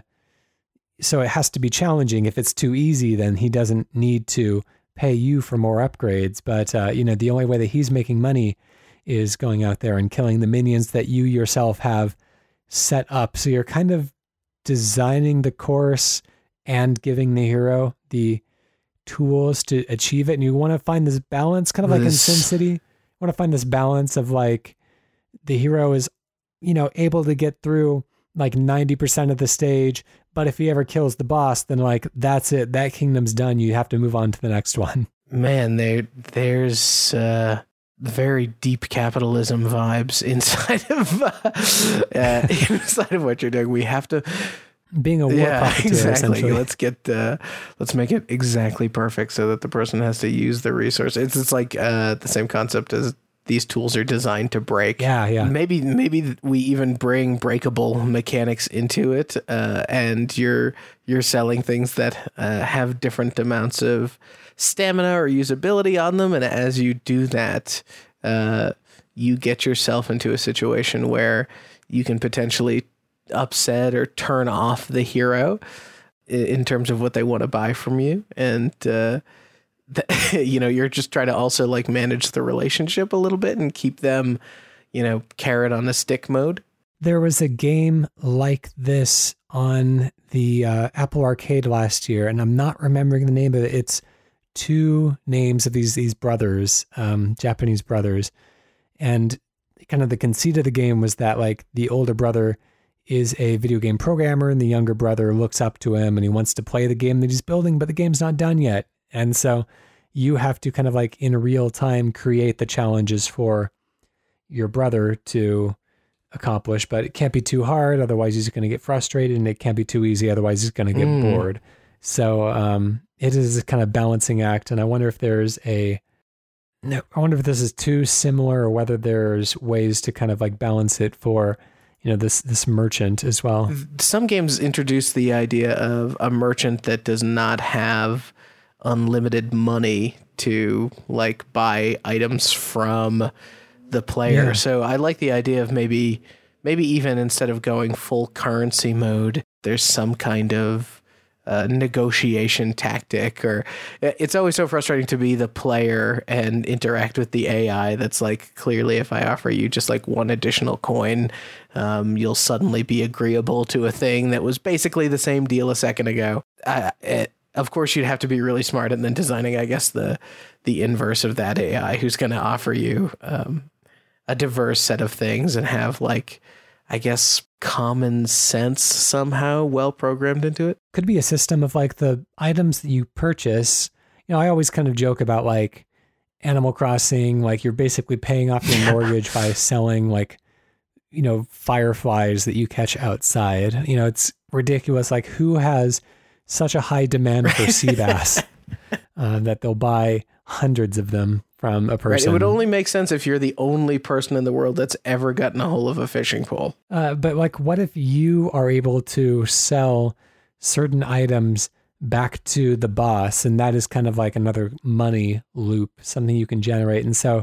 so it has to be challenging. If it's too easy, then he doesn't need to pay you for more upgrades. But, uh, you know, the only way that he's making money is going out there and killing the minions that you yourself have set up. So you're kind of designing the course and giving the hero the tools to achieve it. And you want to find this balance, kind of like this... in SimCity. You want to find this balance of, like, the hero is, you know, able to get through like ninety percent of the stage, but if he ever kills the boss, then, like, that's it. That kingdom's done. You have to move on to the next one. Man, there, there's uh, very deep capitalism vibes inside of uh, uh, inside of what you're doing. We have to being a war yeah, profiteer, exactly. Let's get uh, let's make it exactly perfect so that the person has to use the resource. It's it's like uh, the same concept as these tools are designed to break. Yeah, yeah. Maybe maybe we even bring breakable mechanics into it, uh, and you're you're selling things that uh, have different amounts of stamina or usability on them, and as you do that, uh, you get yourself into a situation where you can potentially upset or turn off the hero in terms of what they want to buy from you, and uh, you know, you're just trying to also like manage the relationship a little bit and keep them, you know, carrot on a stick mode. There was a game like this on the uh, Apple Arcade last year, and I'm not remembering the name of it. It's two names of these these brothers, um, Japanese brothers, and kind of the conceit of the game was that like the older brother is a video game programmer and the younger brother looks up to him and he wants to play the game that he's building, but the game's not done yet. And so you have to kind of like in real time create the challenges for your brother to accomplish, but it can't be too hard. Otherwise he's going to get frustrated, and it can't be too easy. Otherwise he's going to get mm. bored. So um, it is a kind of balancing act. And I wonder if there's a, no, I wonder if this is too similar or whether there's ways to kind of like balance it for, you know, this, this merchant as well. Some games introduce the idea of a merchant that does not have unlimited money to like buy items from the player. Yeah. So I like the idea of maybe, maybe even instead of going full currency mode, there's some kind of Uh, negotiation tactic. Or it's always so frustrating to be the player and interact with the A I that's like, clearly if I offer you just like one additional coin, um, you'll suddenly be agreeable to a thing that was basically the same deal a second ago. Uh, it, of course you'd have to be really smart and then designing, I guess, the the inverse of that A I who's going to offer you um, a diverse set of things and have like, I guess, common sense somehow well programmed into it. Could be a system of like the items that you purchase. You know, I always kind of joke about like Animal Crossing, like you're basically paying off your mortgage by selling like, you know, fireflies that you catch outside. You know, it's ridiculous. Like who has such a high demand for sea bass uh, that they'll buy hundreds of them from a person. Right. It would only make sense if you're the only person in the world that's ever gotten a hold of a fishing pole. Uh, but like, what if you are able to sell certain items back to the boss, and that is kind of like another money loop, something you can generate. And so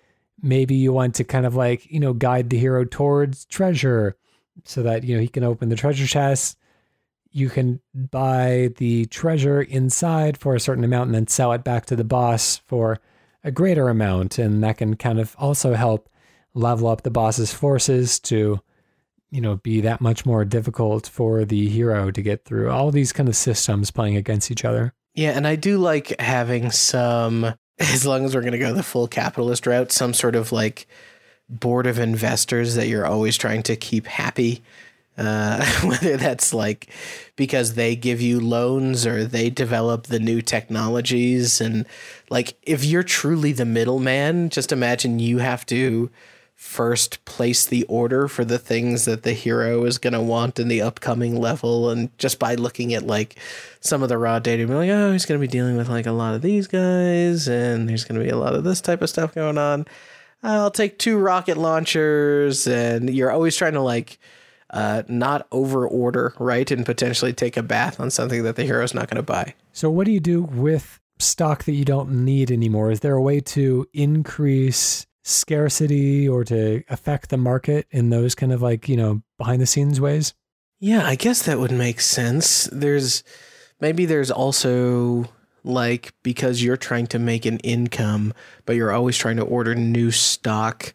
maybe you want to kind of like, you know, guide the hero towards treasure so that, you know, he can open the treasure chest. You can buy the treasure inside for a certain amount and then sell it back to the boss for a greater amount. And that can kind of also help level up the boss's forces to, you know, be that much more difficult for the hero to get through. All these kind of systems playing against each other. Yeah, and I do like having some, as long as we're going to go the full capitalist route, some sort of like board of investors that you're always trying to keep happy. Uh, whether that's like because they give you loans or they develop the new technologies. And like, if you're truly the middleman, just imagine you have to first place the order for the things that the hero is going to want in the upcoming level. And just by looking at like some of the raw data, be like, oh, he's going to be dealing with like a lot of these guys, and there's going to be a lot of this type of stuff going on. I'll take two rocket launchers, and you're always trying to like, Uh, not over order, right? And potentially take a bath on something that the hero's not going to buy. So what do you do with stock that you don't need anymore? Is there a way to increase scarcity or to affect the market in those kind of like, you know, behind the scenes ways? Yeah, I guess that would make sense. There's maybe there's also like, because you're trying to make an income, but you're always trying to order new stock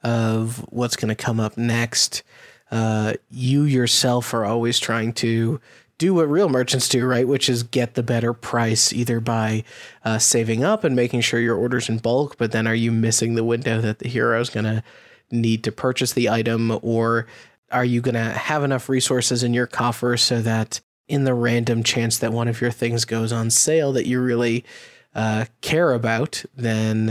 of what's going to come up next. Uh, you yourself are always trying to do what real merchants do, right? Which is get the better price, either by uh, saving up and making sure your order's in bulk, but then are you missing the window that the hero is going to need to purchase the item? Or are you going to have enough resources in your coffer so that in the random chance that one of your things goes on sale that you really uh, care about, then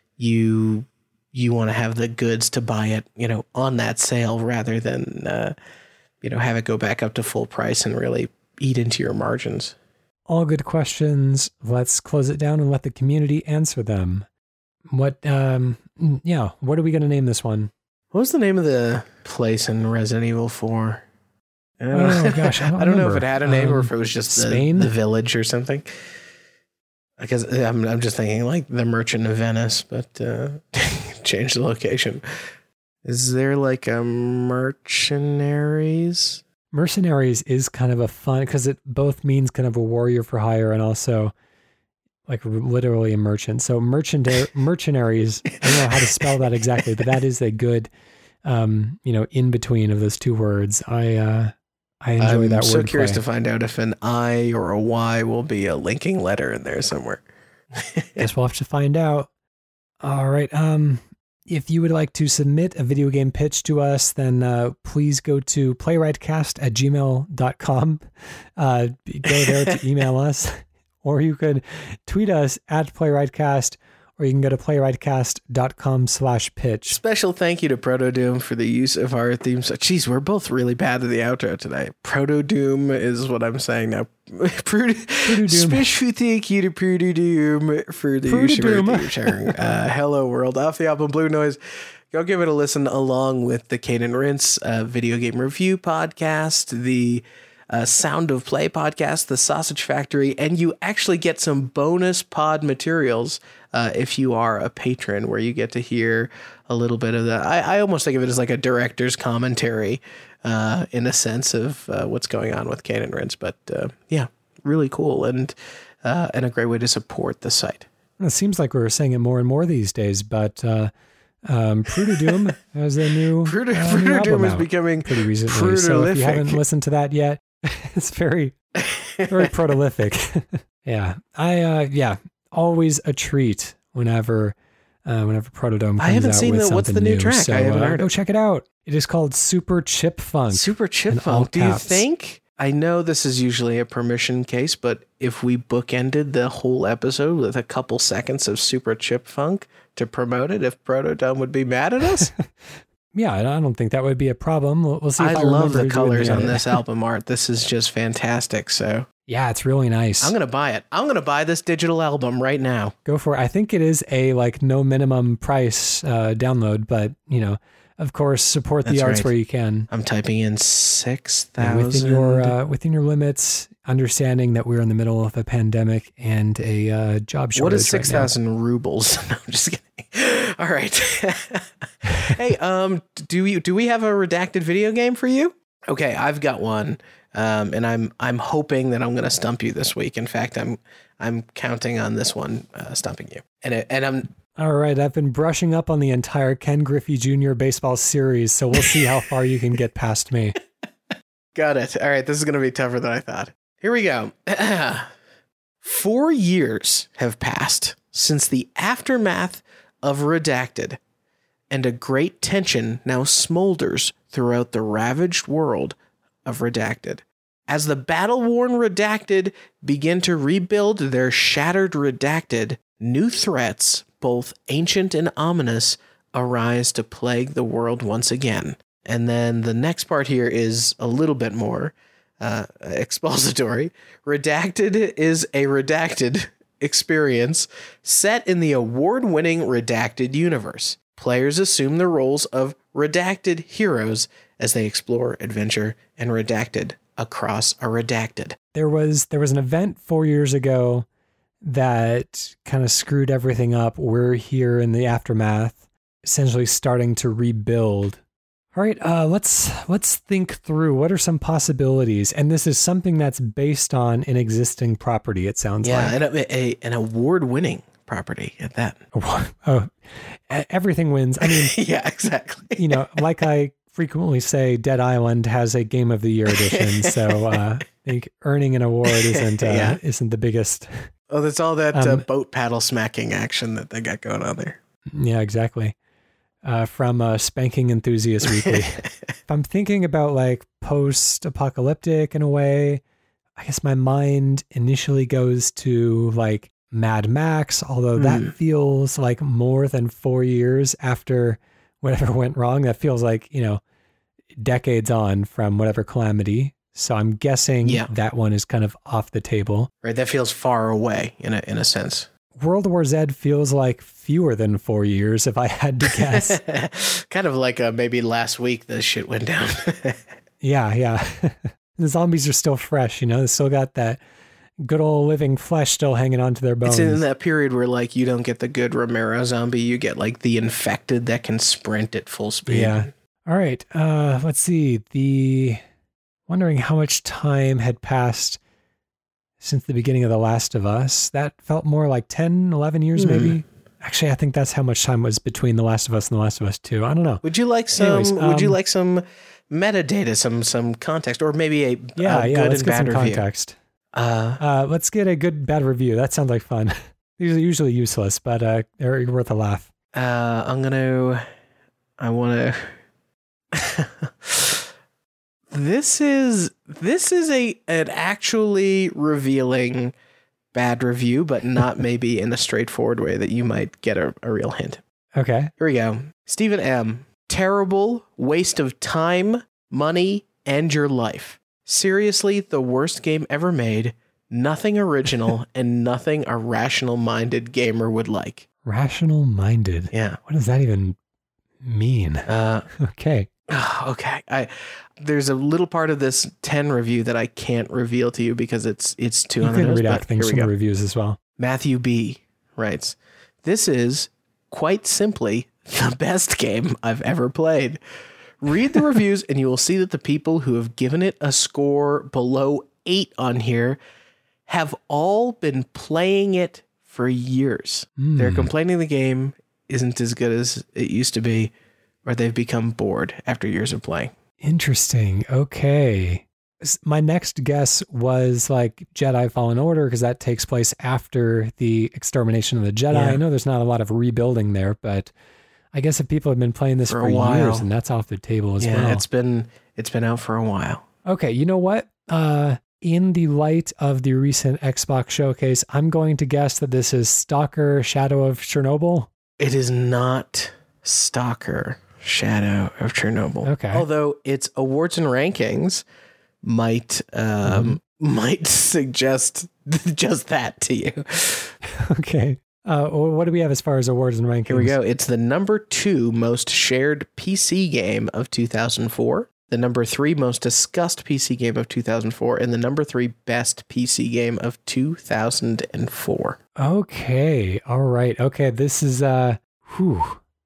you... you want to have the goods to buy it, you know, on that sale rather than, uh, you know, have it go back up to full price and really eat into your margins. All good questions. Let's close it down and let the community answer them. What, um, yeah, what are we going to name this one? What was the name of the place in Resident Evil four? I don't oh, know. gosh, I don't, I don't know if remember. it had a name um, or if it was just Spain? The, the village or something. Because I'm, I'm just thinking like the Merchant of Venice, but uh, change the location. Is there like a mercenaries? Mercenaries is kind of a fun, because it both means kind of a warrior for hire and also like literally a merchant. So merchandar- mercenaries, I don't know how to spell that exactly, but that is a good, um, you know, in between of those two words. I, uh, I enjoy I'm that word. I'm so curious play. to find out if an I or a Y will be a linking letter in there somewhere. Guess we'll have to find out. All right. Um, if you would like to submit a video game pitch to us, then uh, please go to playwrightcast at gmail dot com. Uh, go there to email us, or you could tweet us at playwrightcast, or you can go to playwrightcast.com slash pitch. Special thank you to Proto Doom for the use of our theme song. Jeez, we're both really bad at the outro today. Proto Doom is what I'm saying now. Proto Doom. Special thank you to Proto Doom for the use of our theme song. Uh, Hello World, off the album Blue Noise. Go give it a listen along with the Kane and Rinse uh, video game review podcast, the Uh, Sound of Play podcast, the Sausage Factory, and you actually get some bonus pod materials uh, if you are a patron, where you get to hear a little bit of that. I, I almost think of it as like a director's commentary uh, in a sense of uh, what's going on with Kane and Rinse. But uh, yeah, really cool and uh, and a great way to support the site. It seems like we're saying it more and more these days, but uh, um, Proto Doom has a new, Proto, uh, Proto new Doom album is out becoming pretty recently. So if you haven't listened to that yet, it's very, very prolific. yeah. I, uh, yeah, always a treat whenever, uh, whenever Protodome comes I haven't out seen with the, something what's the new track? So, I haven't uh, heard go it. check it out. It is called Super Chip Funk. Super Chip in all Funk. Do you caps. think, I know this is usually a permission case, but if we bookended the whole episode with a couple seconds of Super Chip Funk to promote it, if Protodome would be mad at us? Yeah, I don't think that would be a problem. We'll, we'll see if I I, love remember the who's colors doing on the this album art. This is just fantastic. So Yeah, it's really nice. I'm going to buy it. I'm going to buy this digital album right now. Go for it. I think it is a like no minimum price uh, download, but you know, of course, support the That's arts right. where you can. I'm typing in six And thousand. within your uh, within your limits, understanding that we're in the middle of a pandemic and a uh, job shortage. What is right six thousand rubles? No, I'm just kidding. All right. Hey, um, do you do we have a redacted video game for you? Okay, I've got one, um, and I'm I'm hoping that I'm going to stump you this week. In fact, I'm I'm counting on this one uh, stumping you, and it, and I'm. All right, I've been brushing up on the entire Ken Griffey Junior baseball series, so we'll see how far you can get past me. Got it. All right, this is going to be tougher than I thought. Here we go. Four years have passed since the aftermath of Redacted, and a great tension now smolders throughout the ravaged world of Redacted. As the battle-worn Redacted begin to rebuild their shattered Redacted, new threats, both ancient and ominous, arise to plague the world once again. And then the next part here is a little bit more uh, expository. Redacted is a redacted experience set in the award-winning Redacted universe. Players assume the roles of redacted heroes as they explore, adventure, and redacted across a redacted. There was there was an event four years ago that kind of screwed everything up. We're here in the aftermath, essentially starting to rebuild. All right, uh, let's let's think through what are some possibilities, and this is something that's based on an existing property. It sounds Yeah, like and a, a, an award-winning property at that. oh, everything wins. I mean, yeah, exactly. you know, like I frequently say, Dead Island has a Game of the Year edition, so uh, I think earning an award isn't uh, Yeah. isn't the biggest. Oh, that's all that Um, uh, boat paddle smacking action that they got going on there. Yeah, exactly. Uh, from uh, Spanking Enthusiast Weekly. If I'm thinking about like post-apocalyptic in a way, I guess my mind initially goes to like Mad Max, although Mm. that feels like more than four years after whatever went wrong. That feels like, you know, decades on from whatever calamity. So I'm guessing Yeah. that one is kind of off the table. Right, that feels far away in a in a sense. World War Z feels like fewer than four years, if I had to guess. Kind of like uh, maybe last week the shit went down. Yeah, yeah. The zombies are still fresh, you know, they still got that good old living flesh still hanging onto their bones. It's in that period where like you don't get the good Romero zombie, you get like the infected that can sprint at full speed. Yeah. All right. Uh, let's see. The wondering how much time had passed since the beginning of The Last of Us. That felt more like ten, eleven years mm. maybe. Actually, I think that's how much time was between The Last of Us and The Last of Us two. I don't know. Would you like some Anyways, um, would you like some metadata, some some context, or maybe a, yeah, a yeah, good let's and get bad some review? Context. Uh, uh, let's get a good bad review. That sounds like fun. These are usually useless, but uh, they're worth a laugh. Uh, I'm gonna. I want to. This is this is a an actually revealing bad review, but not maybe in a straightforward way that you might get a, a real hint. Okay. Here we go. Stephen M. Terrible waste of time, money, and your life. Seriously, the worst game ever made. Nothing original and nothing a rational-minded gamer would like. Rational-minded? Yeah. What does that even mean? Uh, okay. Okay. I there's a little part of this ten review that I can't reveal to you because it's it's too on the nose. You can redact things from the reviews as well. Matthew B. writes, "This is quite simply the best game I've ever played. Read the reviews and you will see that the people who have given it a score below eight on here have all been playing it for years. Mm. They're complaining the game isn't as good as it used to be, or they've become bored after years of playing." Interesting. Okay. My next guess was like Jedi Fallen Order, because that takes place after the extermination of the Jedi. Yeah. I know there's not a lot of rebuilding there, but I guess if people have been playing this for, for years, and that's off the table as yeah, well. it's been it's been out for a while. Okay, you know what? Uh, in the light of the recent Xbox showcase, I'm going to guess that this is Stalker Shadow of Chernobyl. It is not Stalker Shadow of Chernobyl. Okay. Although its awards and rankings might um, mm-hmm. might suggest just that to you. Okay. Uh, what do we have as far as awards and rankings? Here we go. It's the number two most shared P C game of two thousand four, the number three most discussed P C game of two thousand four, and the number three best P C game of two thousand four. Okay. All right. Okay. This is, uh, whew.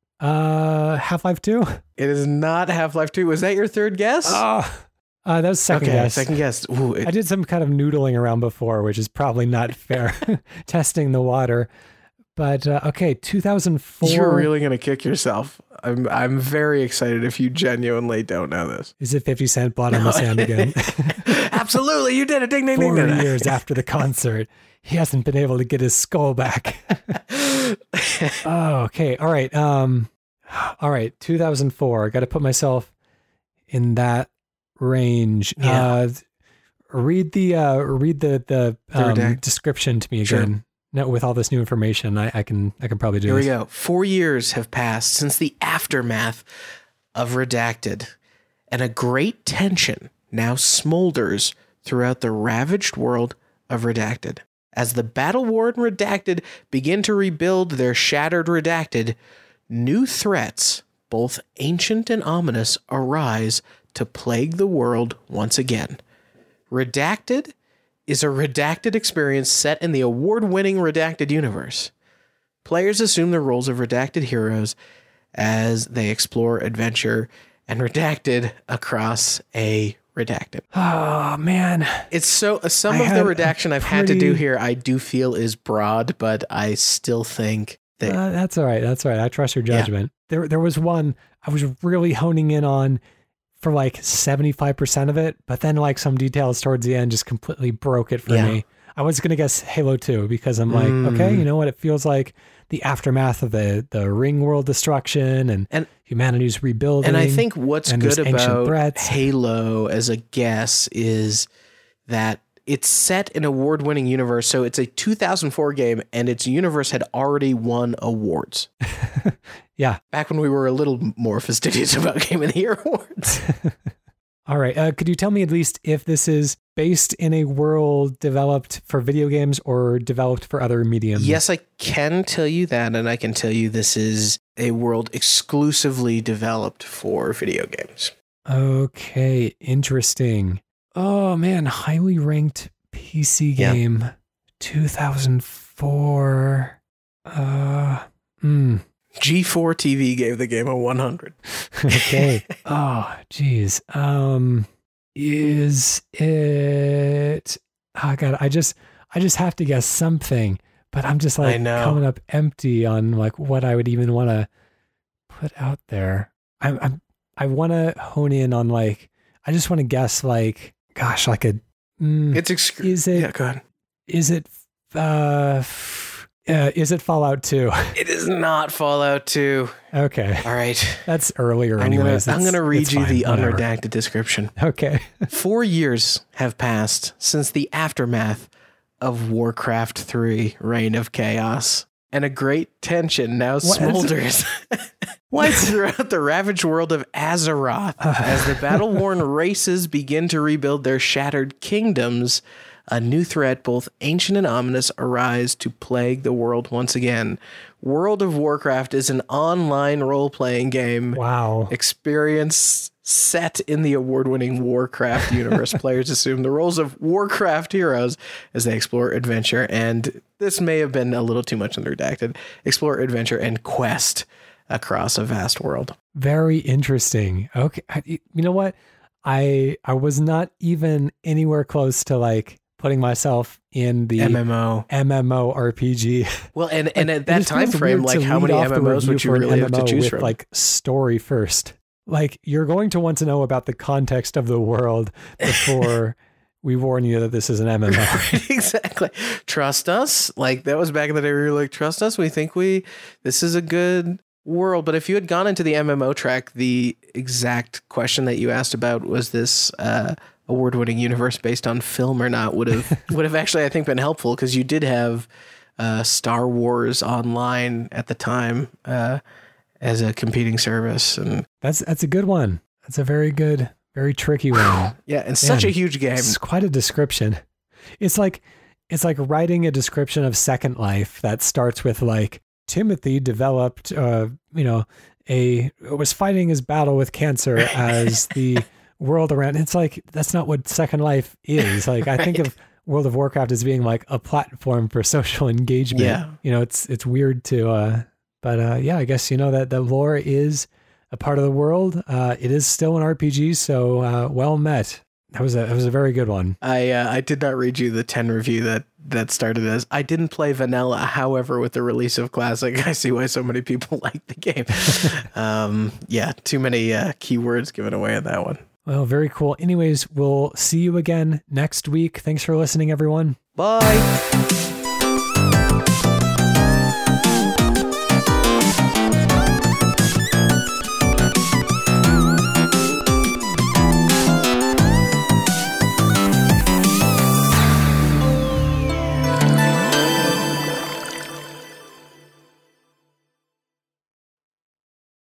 Uh, Half-Life two? It is not Half-Life two. Was that your third guess? Oh, uh, that was second okay, guess. Second guess. Ooh, it... I did some kind of noodling around before, which is probably not fair. Testing the water. But, uh, okay, two thousand four. You're really going to kick yourself. I'm I'm very excited if you genuinely don't know this. Is it fifty Cent Blood on the Sand again? Absolutely, you did it. Ding, ding, Four ding, ding. years after the concert, he hasn't been able to get his skull back. Oh, okay. All right. Um, all right. two thousand four. I got to put myself in that range. Yeah. Uh, read the uh, read the the, um, the description to me again. Sure. No, with all this new information, I, I can I can probably do Here this. we go. Four years have passed since the aftermath of Redacted, and a great tension now smolders throughout the ravaged world of Redacted. As the Battle War and Redacted begin to rebuild their shattered Redacted, new threats, both ancient and ominous, arise to plague the world once again. Redacted is a redacted experience set in the award-winning Redacted universe. Players assume the roles of redacted heroes as they explore adventure and redacted across a redacted. Oh, man. It's so uh, some I of the redaction I've pretty... had to do here, I do feel is broad, but I still think that uh, that's all right. That's all right. I trust your judgment. Yeah. There, there was one I was really honing in on for like seventy-five percent of it, but then like some details towards the end just completely broke it for yeah. me. I was going to guess Halo two because I'm like, mm. okay, you know what? It feels like the aftermath of the, the ring world destruction and, and humanity's rebuilding. And I think what's good about threats. Halo as a guess is that it's set in an award-winning universe. So it's a two thousand four game and its universe had already won awards. Yeah. Back when we were a little more fastidious about Game of the Year awards. All right. Uh, could you tell me at least if this is based in a world developed for video games or developed for other mediums? Yes, I can tell you that. And I can tell you this is a world exclusively developed for video games. Okay. Interesting. Oh, man. Highly ranked P C game. Yeah. two thousand four. Uh, hmm. G four T V gave the game a one hundred. Okay. Oh, geez. Um, is it oh God, I just, I just have to guess something, but I'm just like coming up empty on like what I would even want to put out there. I'm, I'm I want to hone in on like, I just want to guess like, gosh, like a, mm, it's, excru- is it, yeah, go ahead. Is it, uh, f- uh, is it Fallout two? It is not Fallout two. Okay. All right. That's earlier I'm anyways. Gonna, I'm going to read you fine, the whatever. unredacted description. Okay. Four years have passed since the aftermath of Warcraft three, Reign of Chaos, and a great tension now smolders what? throughout the ravaged world of Azeroth. As the battle-worn races begin to rebuild their shattered kingdoms, a new threat, both ancient and ominous, arise to plague the world once again. World of Warcraft is an online role-playing game. Wow. Experience set in the award-winning Warcraft universe. Players assume the roles of Warcraft heroes as they explore adventure, and this may have been a little too much unredacted, explore adventure and quest across a vast world. Very interesting. Okay. You know what? I I was not even anywhere close to like putting myself in the M M O M M O R P G. Well, and, and at that time frame, like how many M M Os would you really have to choose with from? Like story first. Like you're going to want to know about the context of the world before we warn you that this is an M M O. Right, exactly. Trust us. Like that was back in the day where you were like, trust us. We think we, this is a good world. But if you had gone into the M M O track, the exact question that you asked about was this, uh, award-winning universe based on film or not would have would have actually I think been helpful because you did have uh, Star Wars Online at the time uh, as a competing service, and that's that's a good one. That's a very good, very tricky one. Yeah, and Man, such a huge game. It's quite a description. It's like it's like writing a description of Second Life that starts with like Timothy developed, uh, you know, a was fighting his battle with cancer as the world around. It's like that's not what Second Life is. Like I right. think of World of Warcraft as being like a platform for social engagement. Yeah, you know, it's it's weird to, uh, but uh, yeah, I guess you know that the lore is a part of the world. Uh, it is still an R P G, so uh, well met. That was a that was a very good one. I uh, I did not read you the ten review that that started as I didn't play vanilla. However, with the release of Classic, I see why so many people like the game. um, yeah, too many uh, keywords given away in that one. Well, very cool. Anyways, we'll see you again next week. Thanks for listening, everyone. Bye.